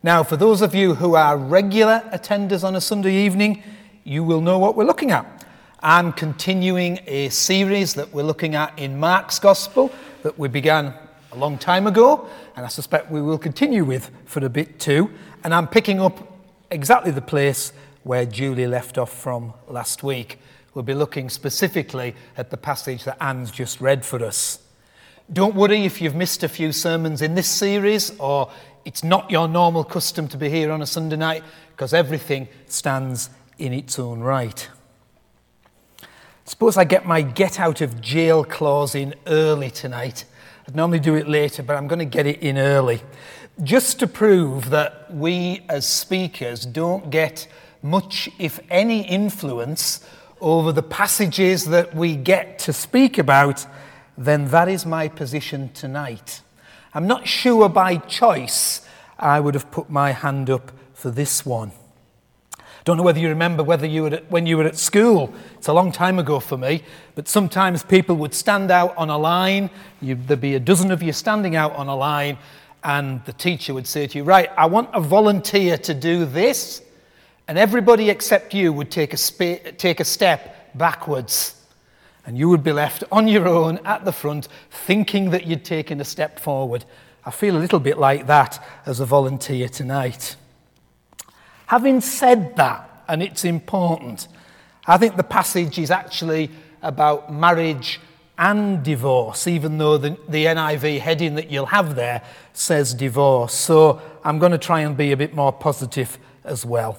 Now, for those of you who are regular attenders on a Sunday evening, you will know what we're looking at. I'm continuing a series that we're looking at in Mark's Gospel that we began a long time ago, and I suspect we will continue with for a bit too. And I'm picking up exactly the place where Julie left off from last week. We'll be looking specifically at the passage that Anne's just read for us. Don't worry if you've missed a few sermons in this series, or it's not your normal custom to be here on a Sunday night, because everything stands in its own right. Suppose I get my get out of jail clause in early tonight. I'd normally do it later, but I'm going to get it in early, just to prove that we as speakers don't get much, if any, influence over the passages that we get to speak about. Then that is my position tonight. I'm not sure by choice I would have put my hand up for this one. Don't know whether you remember when you were at school. It's a long time ago for me, but sometimes people would stand out on a line. There'd be a dozen of you standing out on a line, and the teacher would say to you, right, I want a volunteer to do this, and everybody except you would take a step backwards, and you would be left on your own at the front thinking that you'd taken a step forward. I feel a little bit like that as a volunteer tonight. Having said that, and it's important, I think the passage is actually about marriage and divorce, even though the NIV heading that you'll have there says divorce. So I'm going to try and be a bit more positive as well.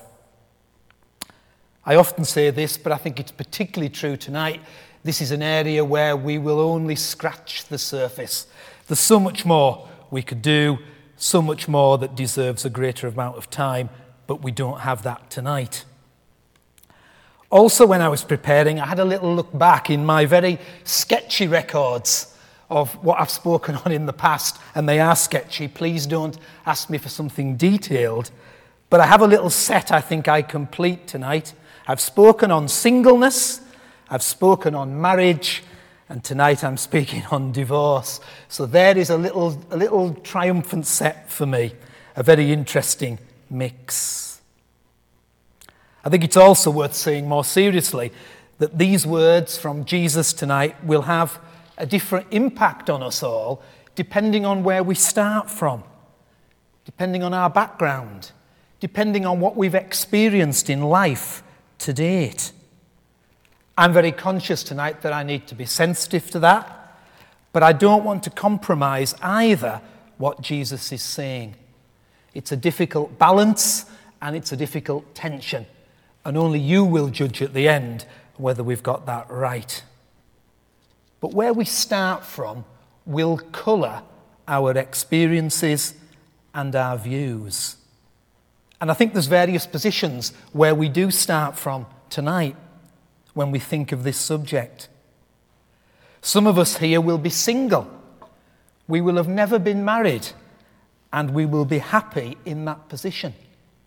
I often say this, but I think it's particularly true tonight. This is an area where we will only scratch the surface. There's so much more we could do, so much more that deserves a greater amount of time, but we don't have that tonight. Also, when I was preparing, I had a little look back in my very sketchy records of what I've spoken on in the past, and they are sketchy. Please don't ask me for something detailed. But I have a little set I think I complete tonight. I've spoken on singleness, I've spoken on marriage, and tonight I'm speaking on divorce. So there is a little triumphant set for me, a very interesting mix. I think it's also worth saying more seriously that these words from Jesus tonight will have a different impact on us all depending on where we start from, depending on our background, depending on what we've experienced in life to date. I'm very conscious tonight that I need to be sensitive to that, but I don't want to compromise either what Jesus is saying. It's a difficult balance and it's a difficult tension, and only you will judge at the end whether we've got that right. But where we start from will colour our experiences and our views. And I think there's various positions where we do start from tonight when we think of this subject. Some of us here will be single. We will have never been married, and we will be happy in that position.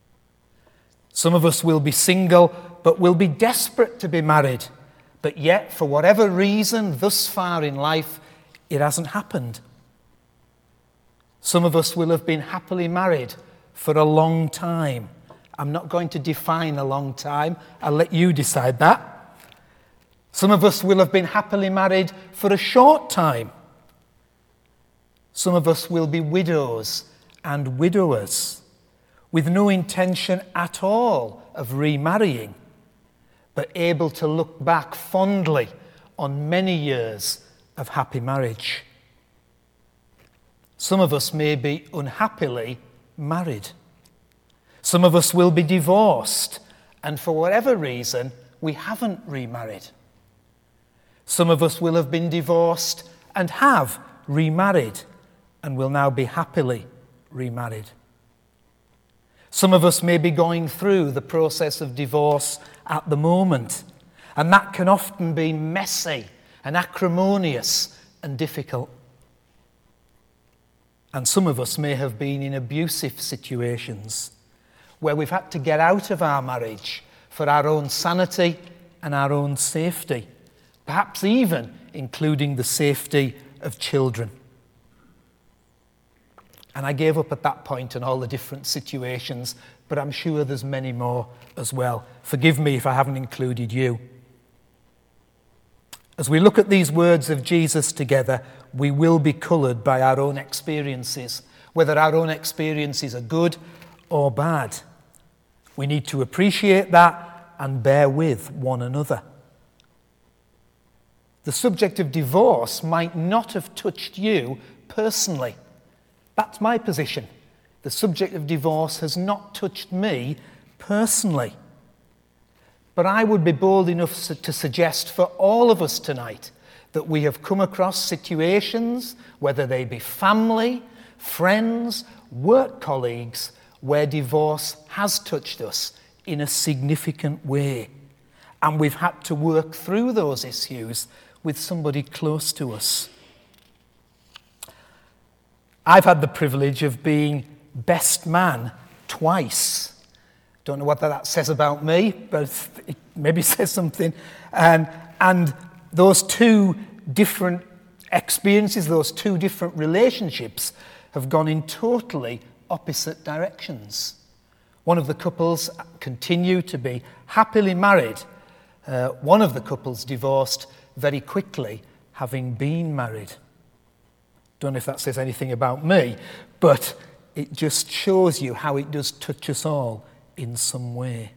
Some of us will be single, but will be desperate to be married, but yet, for whatever reason, thus far in life, it hasn't happened. Some of us will have been happily married for a long time. I'm not going to define a long time. I'll let you decide that. Some of us will have been happily married for a short time. Some of us will be widows and widowers with no intention at all of remarrying, but able to look back fondly on many years of happy marriage. Some of us may be unhappily married. Some of us will be divorced, and for whatever reason, we haven't remarried. Some of us will have been divorced and have remarried and will now be happily remarried. Some of us may be going through the process of divorce at the moment, and that can often be messy and acrimonious and difficult. And some of us may have been in abusive situations where we've had to get out of our marriage for our own sanity and our own safety, perhaps even including the safety of children. And I gave up at that point on all the different situations, but I'm sure there's many more as well. Forgive me if I haven't included you. As we look at these words of Jesus together, we will be coloured by our own experiences, whether our own experiences are good or bad. We need to appreciate that and bear with one another. The subject of divorce might not have touched you personally. That's my position. The subject of divorce has not touched me personally. But I would be bold enough to suggest for all of us tonight that we have come across situations, whether they be family, friends, work colleagues, where divorce has touched us in a significant way. And we've had to work through those issues with somebody close to us. I've had the privilege of being best man twice. Don't know what that says about me, but it maybe says something. And those two different experiences, those two different relationships have gone in totally opposite directions. One of the couples continue to be happily married. One of the couples divorced very quickly, having been married. Don't know if that says anything about me, but it just shows you how it does touch us all in some way.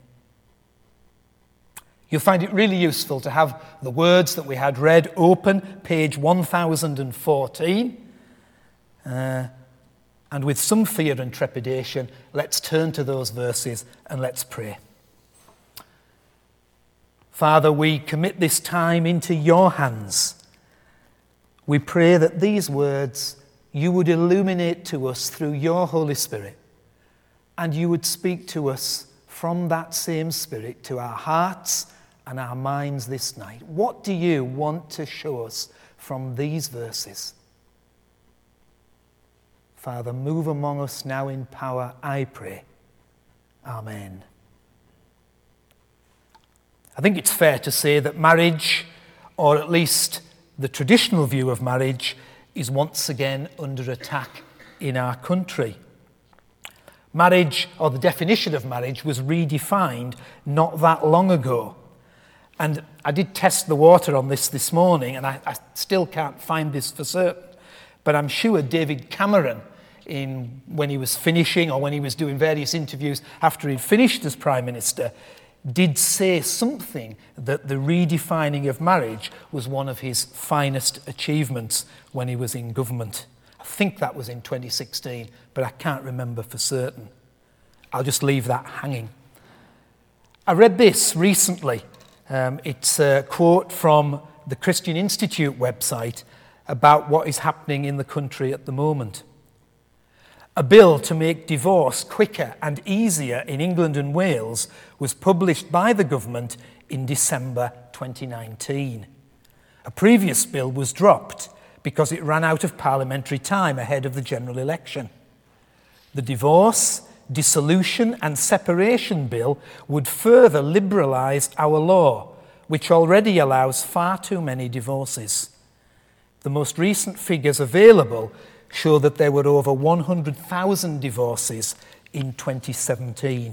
You'll find it really useful to have the words that we had read open, page 1014. And with some fear and trepidation, let's turn to those verses and let's pray. Father, we commit this time into your hands. We pray that these words you would illuminate to us through your Holy Spirit, and you would speak to us from that same Spirit to our hearts and our minds this night. What do you want to show us from these verses? Father, move among us now in power, I pray. Amen. I think it's fair to say that marriage, or at least the traditional view of marriage, is once again under attack in our country. Marriage, or the definition of marriage, was redefined not that long ago. And I did test the water on this morning, and I still can't find this for certain. But I'm sure David Cameron, when he was finishing, or when he was doing various interviews after he'd finished as Prime Minister, did say something that the redefining of marriage was one of his finest achievements when he was in government. I think that was in 2016, but I can't remember for certain. I'll just leave that hanging. I read this recently. It's a quote from the Christian Institute website about what is happening in the country at the moment. A bill to make divorce quicker and easier in England and Wales was published by the government in December 2019. A previous bill was dropped because it ran out of parliamentary time ahead of the general election. The Divorce, Dissolution and Separation Bill would further liberalise our law, which already allows far too many divorces. The most recent figures available show that there were over 100,000 divorces in 2017.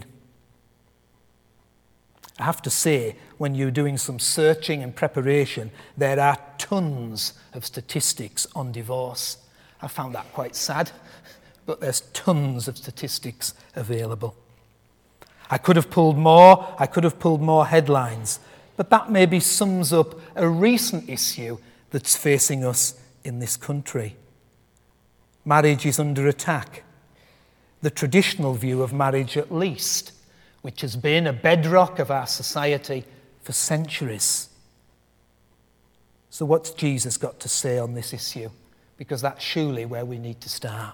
I have to say, when you're doing some searching and preparation, there are tons of statistics on divorce. I found that quite sad, but there's tons of statistics available. I could have pulled more headlines, but that maybe sums up a recent issue that's facing us in this country. Marriage is under attack. The traditional view of marriage, at least, which has been a bedrock of our society for centuries. So what's Jesus got to say on this issue? Because that's surely where we need to start.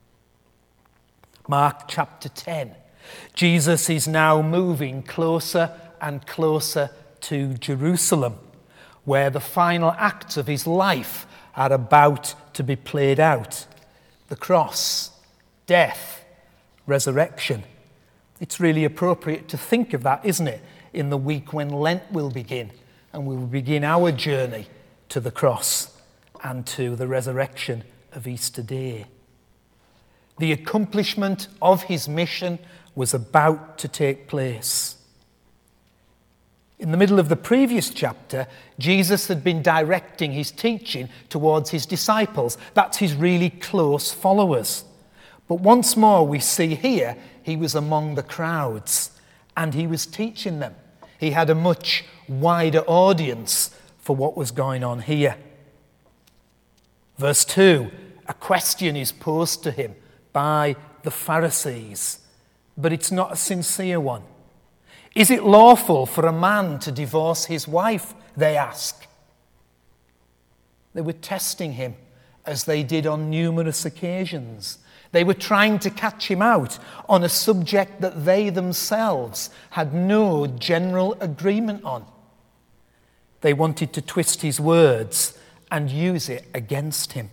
Mark chapter 10. Jesus is now moving closer and closer to Jerusalem, where the final acts of his life are about to be played out. The cross, death, resurrection. It's really appropriate to think of that, isn't it, in the week when Lent will begin, and we will begin our journey to the cross and to the resurrection of Easter Day. The accomplishment of his mission was about to take place. In the middle of the previous chapter, Jesus had been directing his teaching towards his disciples. That's his really close followers. But once more we see here he was among the crowds and he was teaching them. He had a much wider audience for what was going on here. Verse 2, a question is posed to him by the Pharisees, but it's not a sincere one. Is it lawful for a man to divorce his wife? They ask. They were testing him as they did on numerous occasions. They were trying to catch him out on a subject that they themselves had no general agreement on. They wanted to twist his words and use it against him.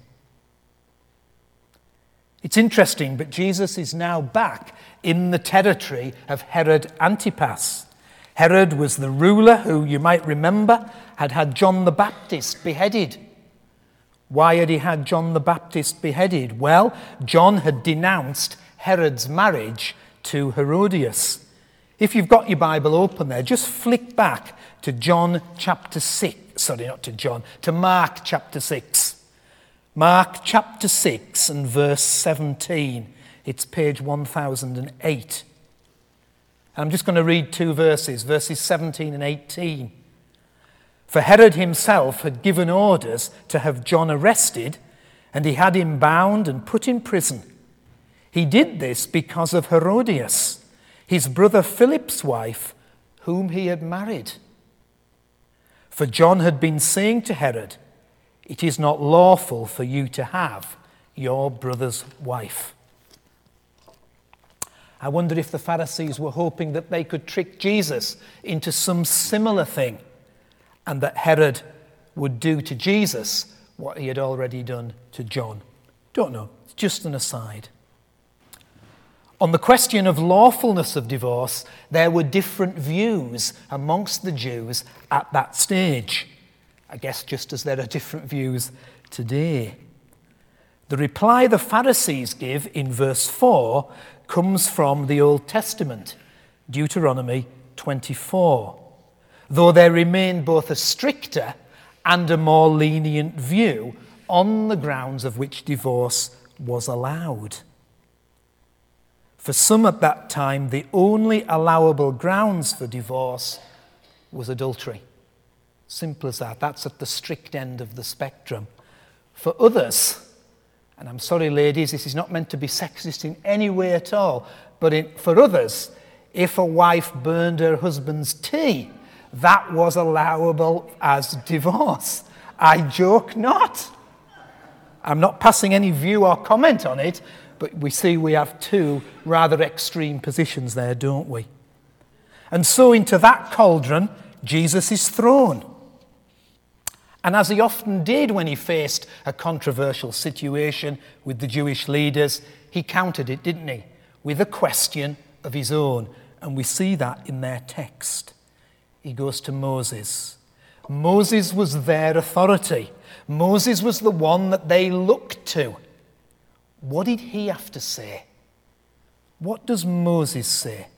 It's interesting, but Jesus is now back in the territory of Herod Antipas. Herod was the ruler who, you might remember, had had John the Baptist beheaded. Why had he had John the Baptist beheaded? Well, John had denounced Herod's marriage to Herodias. If you've got your Bible open there, just flick back to to Mark chapter 6. Mark chapter 6 and verse 17. It's page 1008. I'm just going to read two verses, verses 17 and 18. For Herod himself had given orders to have John arrested, and he had him bound and put in prison. He did this because of Herodias, his brother Philip's wife, whom he had married. For John had been saying to Herod, "It is not lawful for you to have your brother's wife." I wonder if the Pharisees were hoping that they could trick Jesus into some similar thing, and that Herod would do to Jesus what he had already done to John. Don't know. It's just an aside. On the question of lawfulness of divorce, there were different views amongst the Jews at that stage. I guess just as there are different views today. The reply the Pharisees give in verse 4 comes from the Old Testament, Deuteronomy 24. Though there remained both a stricter and a more lenient view on the grounds of which divorce was allowed. For some at that time, the only allowable grounds for divorce was adultery. Simple as that. That's at the strict end of the spectrum. For others, and I'm sorry ladies, this is not meant to be sexist in any way at all, but for others, if a wife burned her husband's tea, that was allowable as divorce. I joke not. I'm not passing any view or comment on it, but we see we have two rather extreme positions there, don't we? And so into that cauldron, Jesus is thrown. And as he often did when he faced a controversial situation with the Jewish leaders, he countered it, didn't he? With a question of his own. And we see that in their text. He goes to Moses. Moses was their authority. Moses was the one that they looked to. What did he have to say? What does Moses say?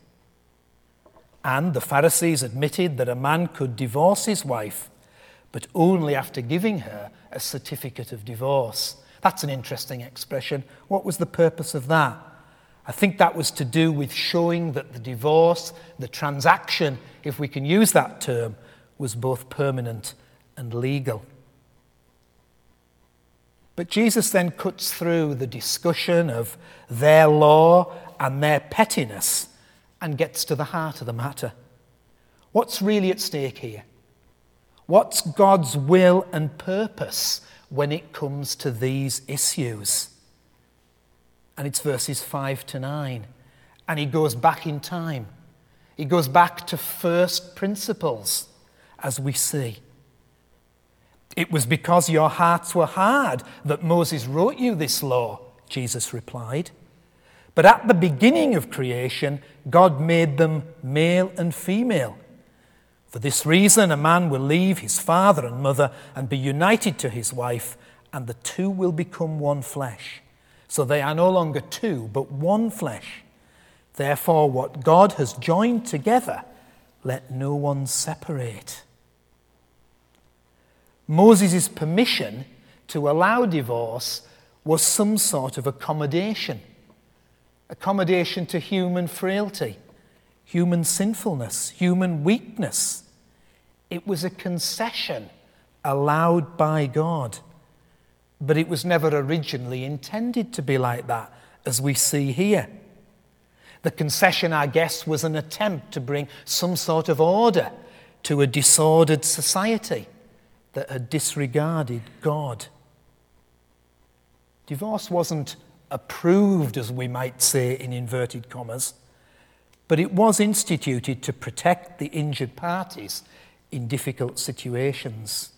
And the Pharisees admitted that a man could divorce his wife, but only after giving her a certificate of divorce. That's an interesting expression. What was the purpose of that? I think that was to do with showing that the divorce, the transaction, if we can use that term, was both permanent and legal. But Jesus then cuts through the discussion of their law and their pettiness and gets to the heart of the matter. What's really at stake here? What's God's will and purpose when it comes to these issues? And it's verses 5 to 9. And he goes back in time. He goes back to first principles, as we see. It was because your hearts were hard that Moses wrote you this law, Jesus replied. But at the beginning of creation, God made them male and female. For this reason, a man will leave his father and mother and be united to his wife, and the two will become one flesh. So they are no longer two, but one flesh. Therefore, what God has joined together, let no one separate. Moses' permission to allow divorce was some sort of accommodation to human frailty, human sinfulness, human weakness. It was a concession allowed by God. But it was never originally intended to be like that, as we see here. The concession, I guess, was an attempt to bring some sort of order to a disordered society that had disregarded God. Divorce wasn't approved, as we might say in inverted commas, but it was instituted to protect the injured parties in difficult situations.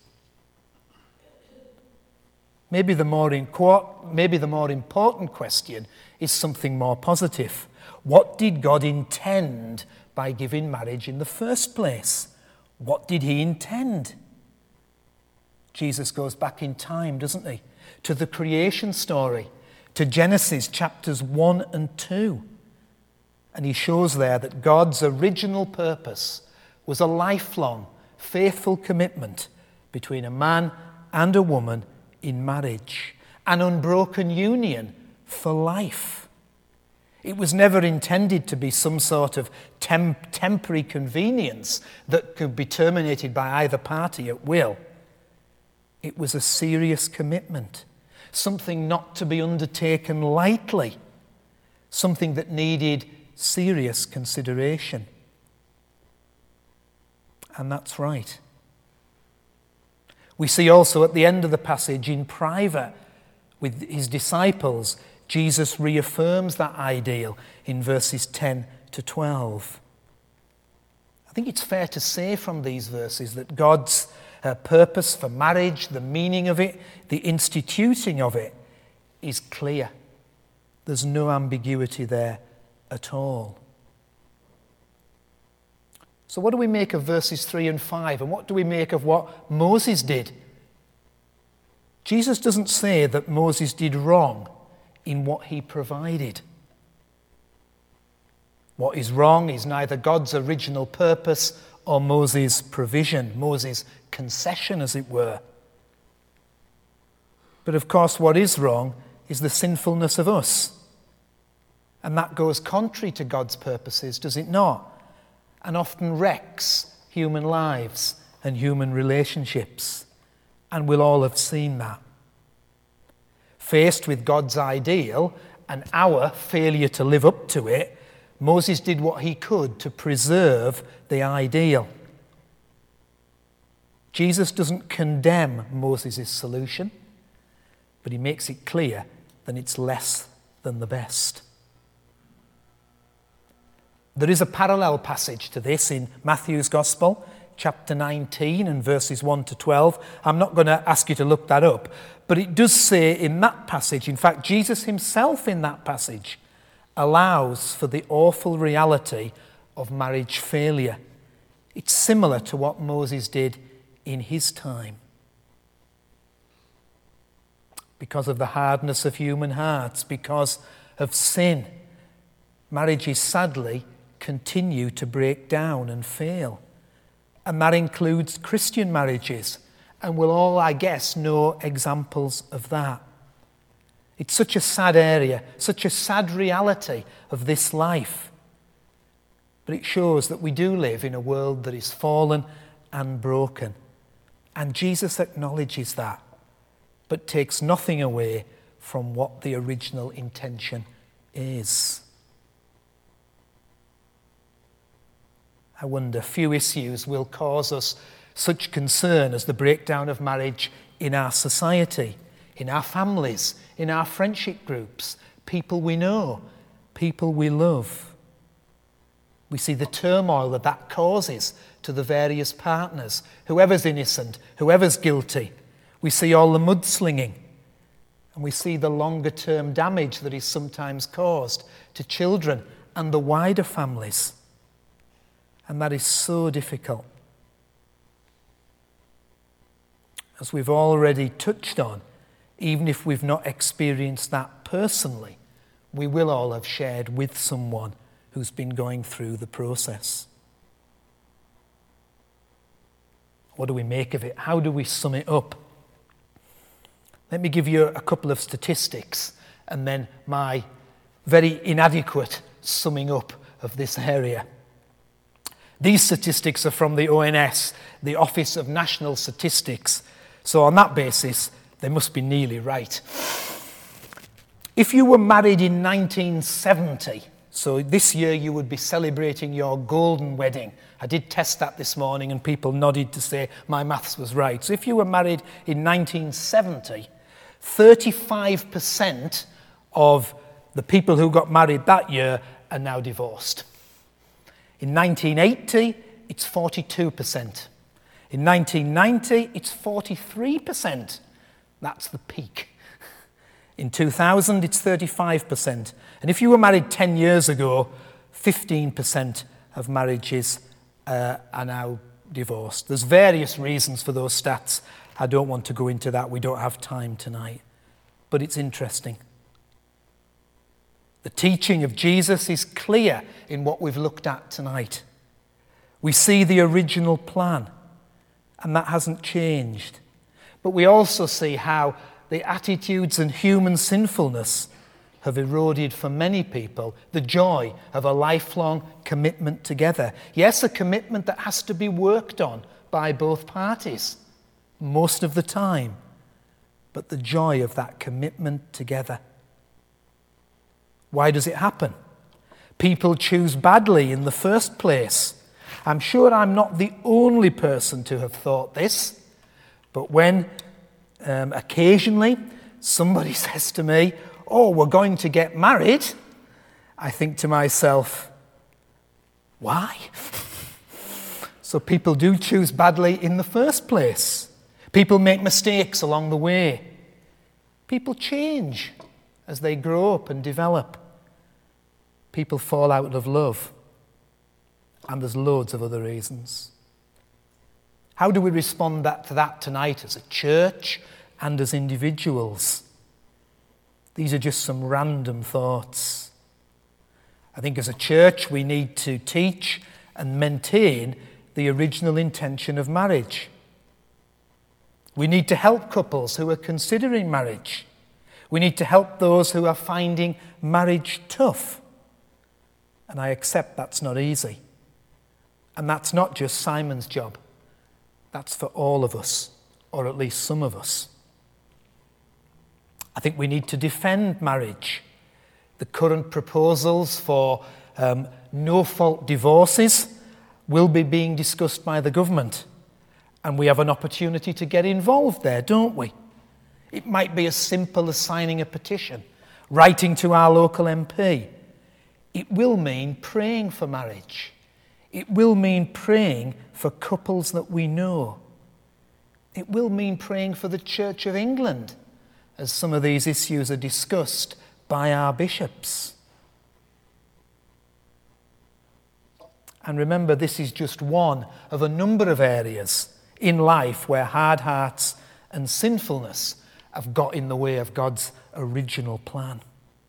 Maybe the more important question is something more positive. What did God intend by giving marriage in the first place? What did he intend? Jesus goes back in time, doesn't he? To the creation story, to Genesis chapters 1 and 2. And he shows there that God's original purpose was a lifelong, faithful commitment between a man and a woman in marriage, an unbroken union for life. It was never intended to be some sort of temporary convenience that could be terminated by either party at will. It was a serious commitment, something not to be undertaken lightly, something that needed serious consideration. And that's right. We see also at the end of the passage in private with his disciples, Jesus reaffirms that ideal in verses 10 to 12. I think it's fair to say from these verses that God's purpose for marriage, the meaning of it, the instituting of it, is clear. There's no ambiguity there at all. So what do we make of verses 3 and 5? And what do we make of what Moses did? Jesus doesn't say that Moses did wrong in what he provided. What is wrong is neither God's original purpose or Moses' provision, Moses' concession, as it were. But of course, what is wrong is the sinfulness of us. And that goes contrary to God's purposes, does it not? And often wrecks human lives and human relationships. And we'll all have seen that. Faced with God's ideal and our failure to live up to it, Moses did what he could to preserve the ideal. Jesus doesn't condemn Moses' solution, but he makes it clear that it's less than the best. There is a parallel passage to this in Matthew's Gospel, chapter 19 and verses 1 to 12. I'm not going to ask you to look that up, but it does say in that passage, in fact, Jesus himself in that passage allows for the awful reality of marriage failure. It's similar to what Moses did in his time. Because of the hardness of human hearts, because of sin, marriages sadly continue to break down and fail. And that includes Christian marriages. And we'll all, I guess, know examples of that. It's such a sad area, such a sad reality of this life. But it shows that we do live in a world that is fallen and broken. And Jesus acknowledges that, but takes nothing away from what the original intention is. I wonder, few issues will cause us such concern as the breakdown of marriage in our society, in our families, in our friendship groups, people we know, people we love. We see the turmoil that causes to the various partners, whoever's innocent, whoever's guilty. We see all the mudslinging, and we see the longer-term damage that is sometimes caused to children and the wider families. And that is so difficult. As we've already touched on, even if we've not experienced that personally, we will all have shared with someone who's been going through the process. What do we make of it? How do we sum it up? Let me give you a couple of statistics and then my very inadequate summing up of this area. These statistics are from the ONS, the Office of National Statistics. So on that basis, they must be nearly right. If you were married in 1970, so this year you would be celebrating your golden wedding. I did test that this morning and people nodded to say my maths was right. So if you were married in 1970, 35% of the people who got married that year are now divorced. In 1980, it's 42%. In 1990, it's 43%. That's the peak. In 2000, it's 35%. And if you were married 10 years ago, 15% of marriages are now divorced. There's various reasons for those stats. I don't want to go into that. We don't have time tonight. But it's interesting. The teaching of Jesus is clear in what we've looked at tonight. We see the original plan, and that hasn't changed. But we also see how the attitudes and human sinfulness have eroded for many people the joy of a lifelong commitment together. Yes, a commitment that has to be worked on by both parties most of the time, but the joy of that commitment together. Why does it happen? People choose badly in the first place. I'm sure I'm not the only person to have thought this, but when occasionally somebody says to me, "Oh, we're going to get married," I think to myself, why? So people do choose badly in the first place. People make mistakes along the way. People change as they grow up and develop. People fall out of love. And there's loads of other reasons. How do we respond to that tonight as a church and as individuals? These are just some random thoughts. I think as a church we need to teach and maintain the original intention of marriage. We need to help couples who are considering marriage. We need to help those who are finding marriage tough. And I accept that's not easy. And that's not just Simon's job. That's for all of us, or at least some of us. I think we need to defend marriage. The current proposals for no-fault divorces will be being discussed by the government. And we have an opportunity to get involved there, don't we? It might be as simple as signing a petition, writing to our local MP. It will mean praying for marriage. It will mean praying for couples that we know. It will mean praying for the Church of England as some of these issues are discussed by our bishops. And remember, this is just one of a number of areas in life where hard hearts and sinfulness have got in the way of God's original plan.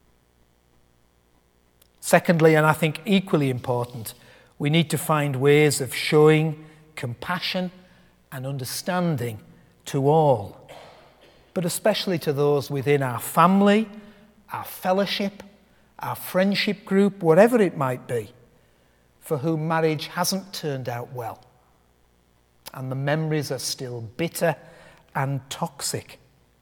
Secondly, and I think equally important, we need to find ways of showing compassion and understanding to all, but especially to those within our family, our fellowship, our friendship group, whatever it might be, for whom marriage hasn't turned out well. And the memories are still bitter and toxic.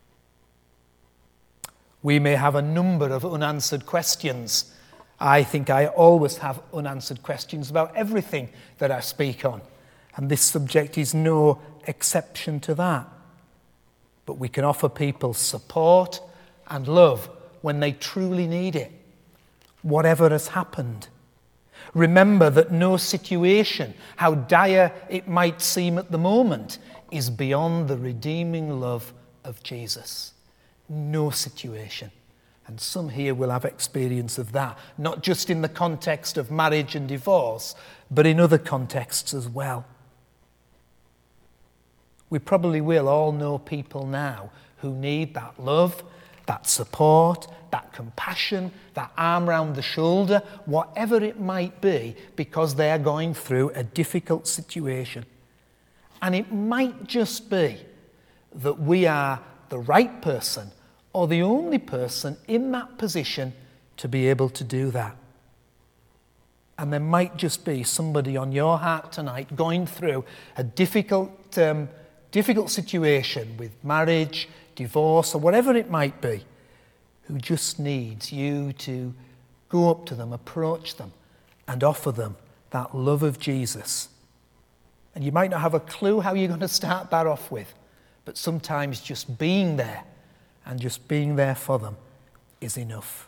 We may have a number of unanswered questions. I think I always have unanswered questions about everything that I speak on. And this subject is no exception to that. But we can offer people support and love when they truly need it, whatever has happened. Remember that no situation, how dire it might seem at the moment, is beyond the redeeming love of Jesus. No situation. And some here will have experience of that, not just in the context of marriage and divorce, but in other contexts as well. We probably will all know people now who need that love, that support, that compassion, that arm round the shoulder, whatever it might be, because they are going through a difficult situation. And it might just be that we are the right person or the only person in that position to be able to do that. And there might just be somebody on your heart tonight going through a difficult situation with marriage, divorce, or whatever it might be, who just needs you to go up to them, approach them, and offer them that love of Jesus. And you might not have a clue how you're going to start that off with, but sometimes just being there and just being there for them is enough.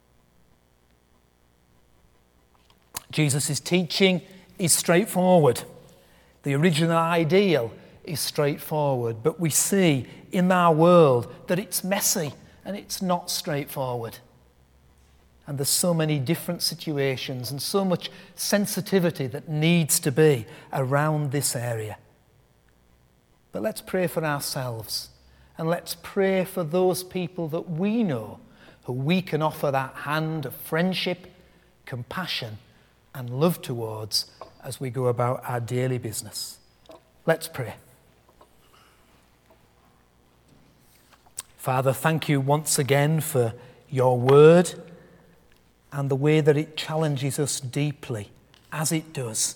Jesus' teaching is straightforward. The original ideal is straightforward, but we see in our world that it's messy and it's not straightforward. And there's so many different situations and so much sensitivity that needs to be around this area. But let's pray for ourselves, and let's pray for those people that we know who we can offer that hand of friendship, compassion, and love towards as we go about our daily business. Let's pray. Father, thank you once again for your word and the way that it challenges us deeply, as it does.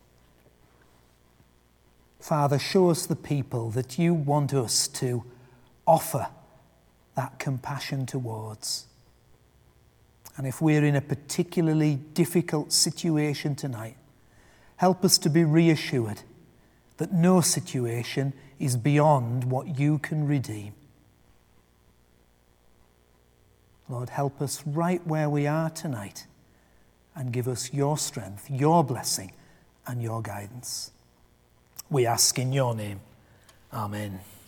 Father, show us the people that you want us to offer that compassion towards. And if we're in a particularly difficult situation tonight, help us to be reassured that no situation is beyond what you can redeem. Lord, help us right where we are tonight and give us your strength, your blessing, and your guidance. We ask in your name. Amen.